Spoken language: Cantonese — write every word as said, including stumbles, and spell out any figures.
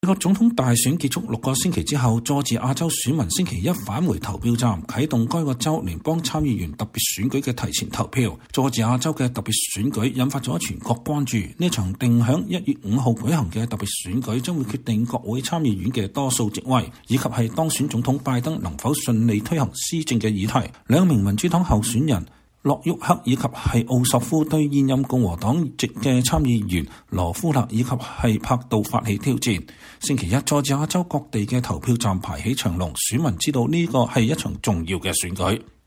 美國總統大選結束六個星期之後，佐治亞州選民星期一返回投票站，啟動該個州聯邦參議員特別選舉嘅提前投票。佐治亞州嘅特別選舉引發咗全國關注。呢場定響一月五號舉行嘅特別選舉將會決定國會參議院嘅多數席位，以及係當選總統拜登能否順利推行施政嘅議題。兩名民主黨候選人洛沃克以及係奧索夫對現任共和黨籍嘅參議員羅夫勒以及係柏杜發起挑戰。星期一，佐治亞州各地嘅投票站排起長龍，選民知道呢個係一場重要嘅選舉。